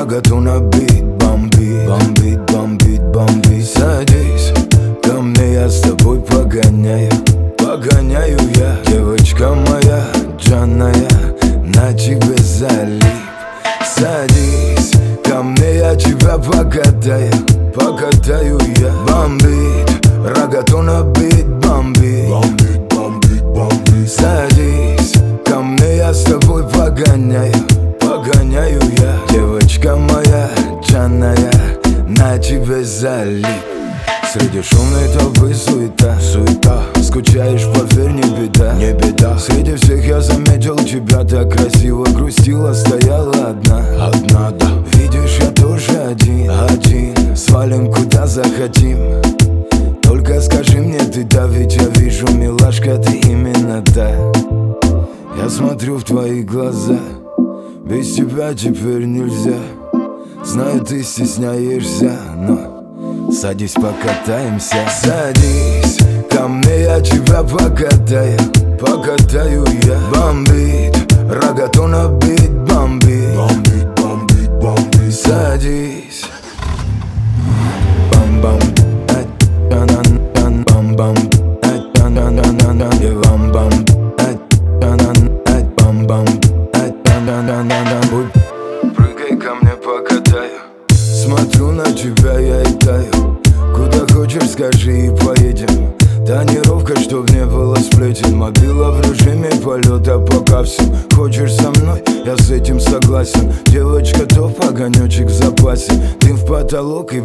рагатуна бит, бомбит, бомбит, бомбит, бомбит. Садись ко мне, я с тобой погоняю, погоняю я. Девочка моя, джанная, на тебе залип. Садись ко мне, я тебя покатаю, покатаю я. Бомбит, рагатуна бит, бомбит, бомбит, бомбит, бомбит. Садись ко мне, я с тобой погоняю, погоняю я. Девочка моя, джанная, на тебе залип. Среди шумной толпы суета, суета. Скучаешь, поверь, не беда, не беда. Среди всех я заметил тебя, так красиво грустила, стояла одна, одна, да. Видишь, я тоже один, один. Свалим куда захотим. Только скажи мне ты, да, ведь я вижу, милашка, ты именно та. Я смотрю в твои глаза, без тебя теперь нельзя. Знаю, ты стесняешься, но садись, покатаемся. Садись ко мне, я тебя покатаю, покатаю я. Бомбит, рагатуна бит, бомбит, бомбит, бомбит, бомбит. Садись. Бам-бам, бам-бам, бам-бам. Прыгай ко мне, покатаю. Смотрю на тебя, я и таю. Куда хочешь, скажи и поедем. Тонировка, чтоб не было сплетен. Мобила в режиме полета, пока всем. Хочешь со мной, я с этим согласен. Девочка, топ, огонечек в запасе. Дым в потолок и